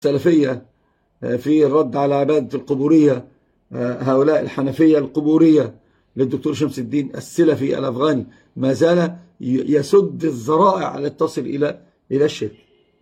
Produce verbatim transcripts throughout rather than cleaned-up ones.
السلفية في الرد على عبادة القبورية، هؤلاء الحنفية القبورية للدكتور شمس الدين السلفي الأفغاني ما زال يسد الذرائع لتصل إلى إلى الشرك.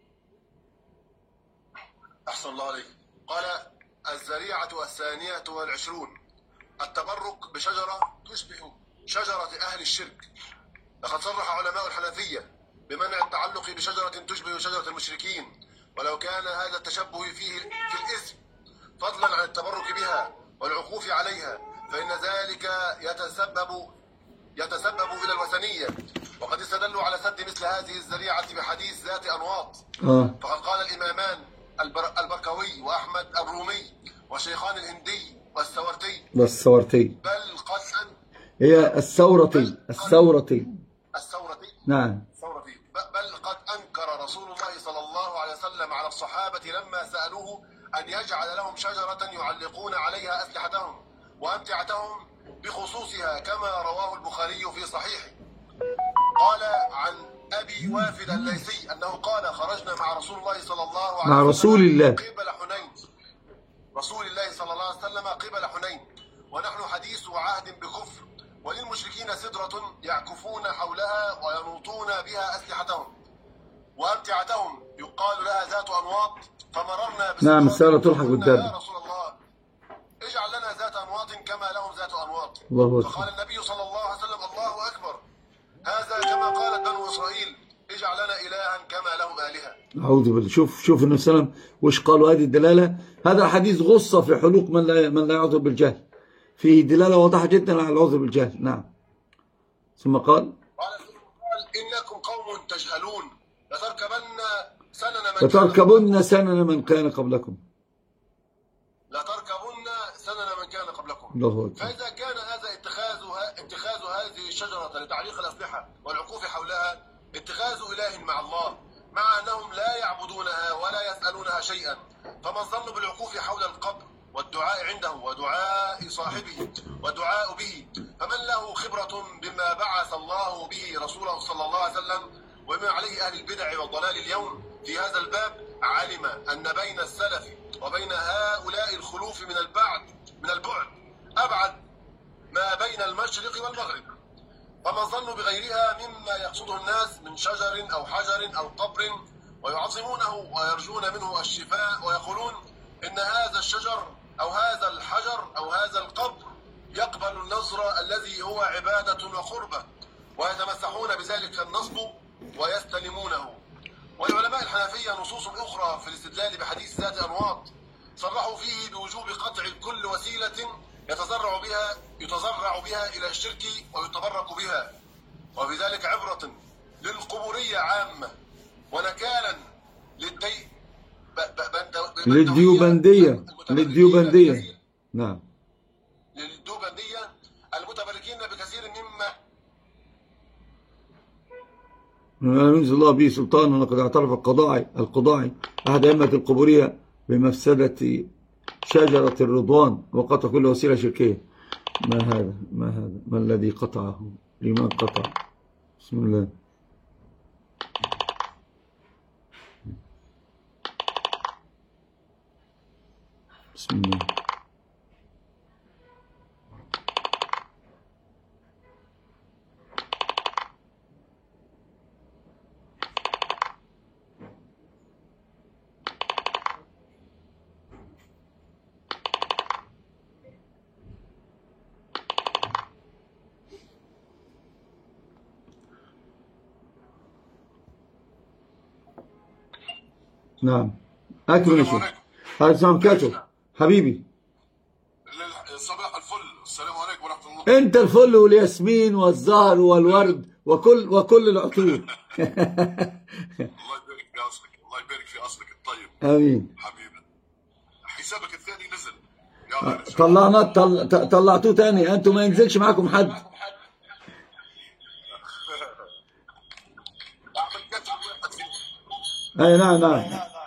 أحسن الله عليك. قال: الذريعة الثانية والعشرون التبرك بشجرة تشبه شجرة أهل الشرك. لقد صرح علماء الحنفية بمنع التعلق بشجرة تشبه شجرة المشركين، ولو كان هذا التشبه فيه في الإثم فضلا عن التبرك بها والعكوف عليها، فإن ذلك يتسبب يتسبب إلى الوثنية. وقد استدلوا على سد مثل هذه الذريعة بحديث ذات أنواط. آه. فقد قال الإمامان البركوي وأحمد الرومي والشيخان الهندي والسورتي والسورتي بل قد هي السورتي السورتي السورتي نعم السورتي بل قد أنكر رسول الله صلى الله عليه وسلم على الصحابة لما سألوه أن يجعل لهم شجرة يعلقون عليها أسلحتهم وأمتعتهم بخصوصها، كما رواه البخاري في صحيحه. قال عن أبي وافد الليثي أنه قال: خرجنا مع رسول الله صلى الله عليه وسلم مع رسول الله قبل حنين رسول الله صلى الله عليه وسلم قبل حنين ونحن حديث عهد بكفر، وللمشركين سدرة يعكفون حولها وينوطون بها أسلحتهم وأمتعتهم يقال لها ذات أنواط. فمررنا نعم السارة تلحق بالدابة. يا رسول الله اجعل لنا ذات أنواط كما لهم ذات أنواط. الله أكبر. فقال النبي صلى الله عليه وسلم: الله أكبر، هذا كما قالت بنو إسرائيل اجعل لنا إلها كما لهم آلهة. أعوذ بالله. شوف شوف النبي صلى الله عليه وسلم وش قالوا هذه الدلالة. هذا الحديث غصة في حلوق من لا من لا يعذر بالجهل، فيه دلالة واضحة جدا على العذر بالجهل. نعم. ثم قال: قال إنكم قوم تجهلون لتركبن سنن من لتركبن سنن من كان قبلكم لتركبن سنن من كان قبلكم. الله أكبر. فإذا كان هذا اتخاذها اتخاذ هذه الشجرة لتعليق الأسلحة والعكوف حولها اتخاذ إله مع الله، مع أنهم لا يعبدونها ولا يسألونها شيئا، فما الظن بالعكوف حول القبر والدعاء عنده ودعاء صاحبه والدعاء به؟ فمن له خبرة بما بعث الله به رسوله صلى الله عليه وسلم وما عليه أهل البدع والضلال اليوم في هذا الباب علم أن بين السلف وبين هؤلاء الخلوف من البعد من البعد أبعد ما بين المشرق والمغرب. فما الظن بغيرها مما يقصده الناس من شجر أو حجر أو قبر ويعظمونه ويرجون منه الشفاء، ويقولون إن هذا الشجر أو هذا الحجر أو هذا القبر يقبل النصر الذي هو عبادة وقربة، ويتمسحون بذلك النصب ويستلمونه. ولعلماء الحنفية نصوص أخرى في الاستدلال بحديث ذات أنواط صرحوا فيه بوجوب قطع كل وسيلة يتزرع بها يتزرع بها إلى الشرك ويتبرك بها، وبذلك عبرة للقبورية عامة ونكالا للدي للديوبندية للديوبندية نعم للديوبندية المتبركين بكثير مما ما ينزل الله به سلطان. لقد اعترف القضاعي القضاعي أحد أئمة القبورية بمفسدة شجرة الرضوان وقطع كل وسيلة شركية. ما هذا ما هذا ما الذي قطعه؟ لمن قطع؟ بسم الله. بسم الله. نعم أكمل شيء. هذا سلام كاتو حبيبي. صباح الفل. السلام عليكم ورحمة الله. أنت الفل والياسمين والزهر والورد وكل وكل العطور. الله يبارك في أصلك. الله يبارك في أصلك الطيب. آمين حبيبي. حسابك الثاني نزل. يلا طلعنا طل... طلعتوه تاني. أنتم ما ينزلش معكم حد. أي نعم نعم.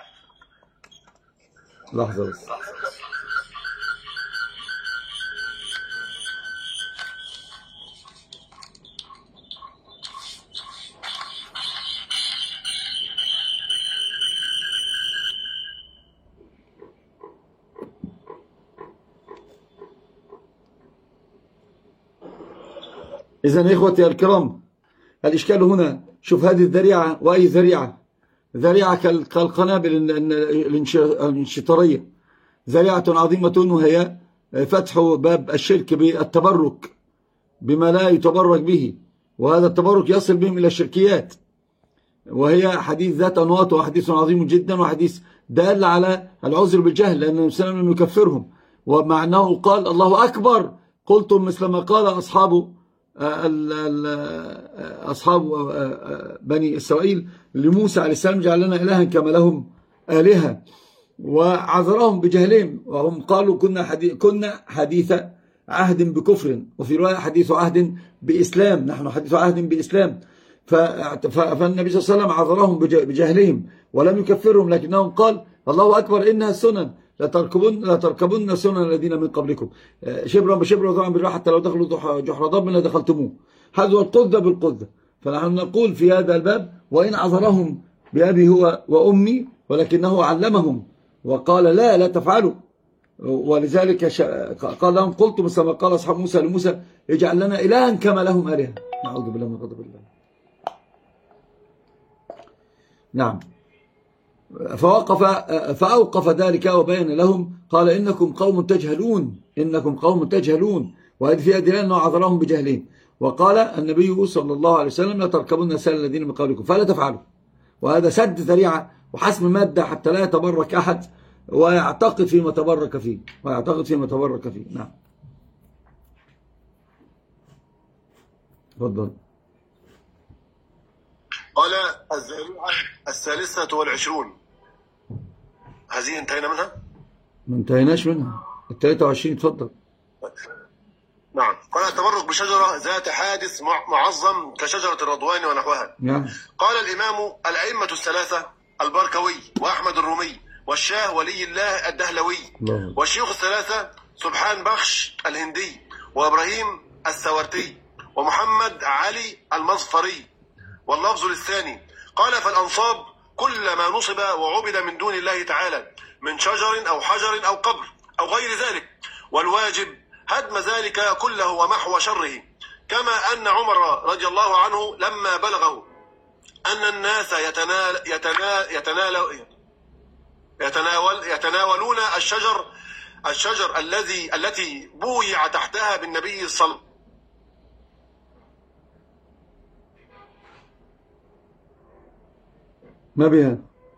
لحظة بس. إذن يا إخوتي الكرام، الإشكال هنا، شوف هذه الذريعة، وأي ذريعة، ذريعة كالقنابل الانشطارية، ذريعة عظيمة، وهي فتح باب الشرك بالتبرك بما لا يتبرك به، وهذا التبرك يصل بهم إلى الشركيات، وهي حديث ذات أنواط، وحديث عظيم جدا، وحديث دال على العذر بالجهل، لأن النبي صلى الله عليه وسلم لم يكفرهم، ومع أنه قال الله أكبر قلتم مثل ما قال أصحاب أصحاب بني إسرائيل لموسى عليه السلام جعل لنا إلها كما لهم آلهة، وعذرهم بجهلهم، وهم قالوا كنا حديث, كنا حديث عهد بكفر، وفي رواية حديث عهد بإسلام، نحن حديث عهد بإسلام. فالنبي صلى الله عليه وسلم عذرهم بجهلهم ولم يكفرهم، لكنهم قال الله أكبر إنها السنن لتركبن, لتركبن سنن الذين من قبلكم شبرا بشبرا وذراعا بذراع حتى لو دخلوا جحر ضب لدخلتموه. هذا هو القذة بالقذة. فنحن نقول في هذا الباب وإن عذرهم بأبي هو وأمي ولكنه علمهم وقال لا لا تفعلوا، ولذلك قال لهم قلت مثل ما قال أصحاب موسى لموسى اجعل لنا إلها كما لهم آلهة. نعوذ بالله من غضب الله. نعم. فوقف فأوقف ذلك وبين لهم قال إنكم قوم تجهلون إنكم قوم تجهلون، وهذه فيها دلالة أنه عذرهم بجهلين. وقال النبي صلى الله عليه وسلم لا تركبون سنن الذين من قبلكم فلا تفعلوا، وهذا سد ذريعة وحسم مادة حتى لا يتبرك أحد ويعتقد فيما تبرك فيه ويعتقد فيما تبرك فيه. نعم تفضل. قال الذريعة الثالثة والعشرون، هذه انتهينا منها؟ ما انتهيناش منها، الثالثة والعشرين. تفضل. نعم. قال التبرك بشجرة ذات حادث معظم كشجرة الرضوان ونحوها. نعم. قال الإمام الأئمة الثلاثة البركوي وأحمد الرومي والشاه ولي الله الدهلوي الله. والشيوخ الثلاثة سبحان بخش الهندي وإبراهيم الثورتي ومحمد علي المظفري، واللفظ للثاني. قال فالأنصاب كل ما نصب وعبد من دون الله تعالى من شجر أو حجر أو قبر أو غير ذلك، والواجب هدم ذلك كله ومحو شره، كما أن عمر رضي الله عنه لما بلغه أن الناس يتنال يتنال يتنال يتناول يتناولون الشجر الشجر الذي التي بويع تحتها بالنبي صلى الله عليه وسلم ما بها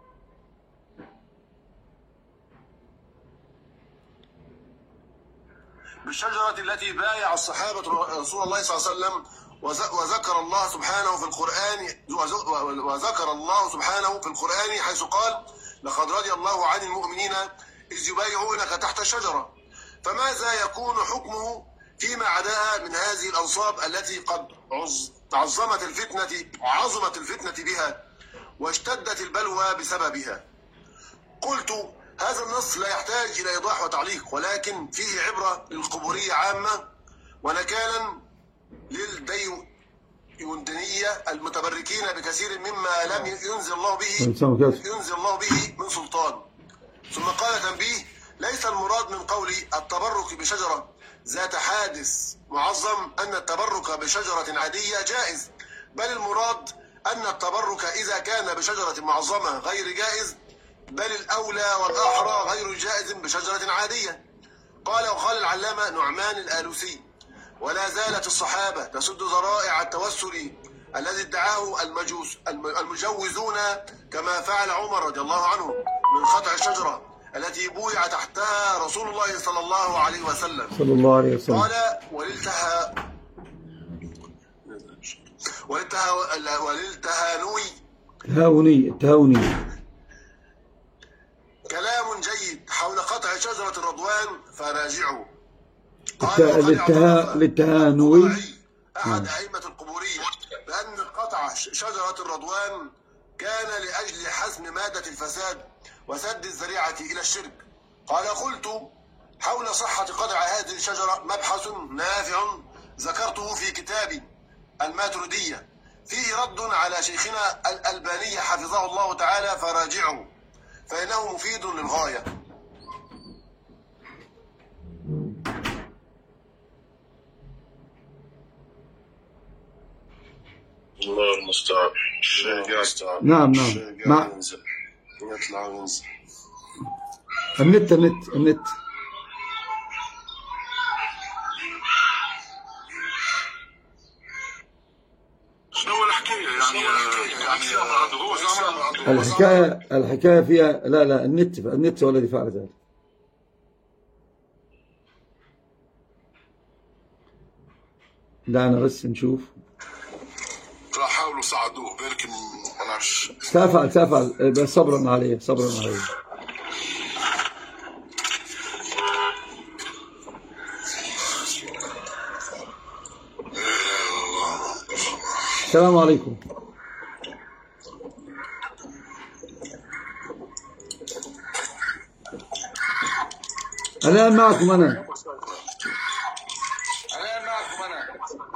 بالشجرة التي بايع الصحابة رسول الله صلى الله عليه وسلم، وذكر الله سبحانه في القرآن وذكر الله سبحانه في القرآن حيث قال لقد رضي الله عن المؤمنين إذ يبايعونك تحت الشجرة. فماذا يكون حكمه فيما عداها من هذه الأنصاب التي قد عظمت الفتنة عظمت الفتنة بها واشتدت البلوى بسببها؟ قلت هذا النص لا يحتاج إلى إيضاح وتعليق، ولكن فيه عبرة للقبورية عامة ونكالا للديوندنية المتبركين بكثير مما لم ينزل الله به ينزل الله به من سلطان. ثم قال تنبيه: ليس المراد من قولي التبرك بشجرة ذات حادث معظم أن التبرك بشجرة عادية جائز، بل المراد أن التبرك إذا كان بشجرة معظمة غير جائز، بل الأولى والأحرى غير جائز بشجرة عادية. قال وقال العلامة نعمان الآلوسي: ولا زالت الصحابة تسد ذرائع التوسل الذي ادعاه المجوس المجوزون كما فعل عمر رضي الله عنه من قطع الشجرة التي بويع تحتها رسول الله صلى الله عليه وسلم صلى الله عليه وسلم. قال وللتها وللتها وللتهانوي تهاوني التهاوني كلام جيد حول قطع شجرة الرضوان فراجعه. للتهانوي أحد أئمة القبورية بأن قطع شجرة الرضوان كان لأجل حسم مادة الفساد وسد الذريعة إلى الشرك. قال قلت حول صحة قطع هذه الشجرة مبحث نافع ذكرته في كتابي الماتريدية فيه رد على شيخنا الألباني حفظه الله تعالى فراجعه فإنه مفيد للغاية. أستاذ أستاذ نعم نعم مع يطلع وينزل. النت النت النت شنو الحكاية يعني؟ يعني الحكاية الحكاية فيها لا لا النت النت هو الذي فعل ذلك. دعنا بس نشوف. راح حاولوا صعدوه بالك ما نعرفش. سافعل سافعل بس صبرا عليه صبرا عليه. السلام عليكم. الآن معكم أنا. الآن معكم أنا.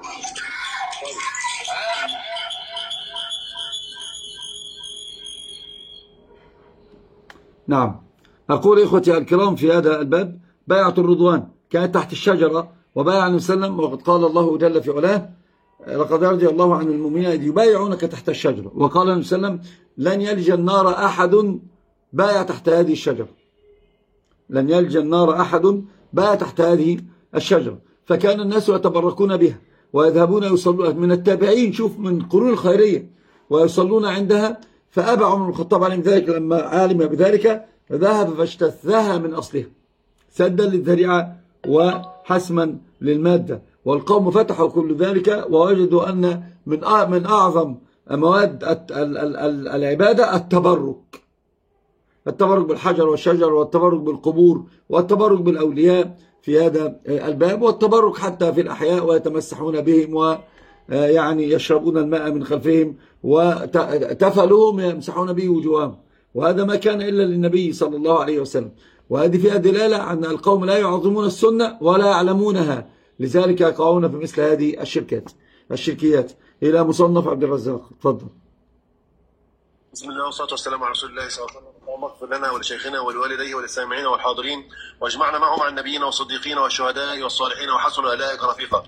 نعم. أقول إخوتي الكرام في هذا الباب بيعة الرضوان كانت تحت الشجرة وبايع النبي صلى الله عليه وسلم، وقد قال الله جل في علاه لقد رضي الله عن المؤمنين إذ يبايعونك تحت الشجرة، وقال النبي صلى الله عليه وسلم لن يلج النار أحد بايع تحت هذه الشجرة، لن يلج النار أحد بايع تحت هذه الشجرة. فكان الناس يتبركون بها ويذهبون يصلون من التابعين، شوف من قرون الخيرية، ويصلون عندها. فأبى عمر بن الخطاب عليهم ذلك لما علم بذلك فذهب فاجتثها من أصلها سدا للذريعة وحسما للمادة. والقوم فتحوا كل ذلك ووجدوا أن من من أعظم مواد العبادة التبرك، التبرك بالحجر والشجر والتبرك بالقبور والتبرك بالأولياء في هذا الباب، والتبرك حتى في الأحياء ويتمسحون بهم ويعني يشربون الماء من خلفهم وتفلهم يمسحون به وجوههم، وهذا ما كان إلا للنبي صلى الله عليه وسلم. وهذه فيها دلالة أن القوم لا يعظمون السنة ولا يعلمونها، لذلك يقعون في مثل هذه الشركات الشركيات. إلى مصنف عبد الرزاق، تفضل. بسم الله والصلاة والسلام على رسول الله صلى الله عليه وسلم. اللهم اغفر لنا ولشيخنا ولوالديه وللسامعين والحاضرين، واجمعنا معهم مع النبيين والصديقين والشهداء والصالحين وحسن أولئك رفيقا.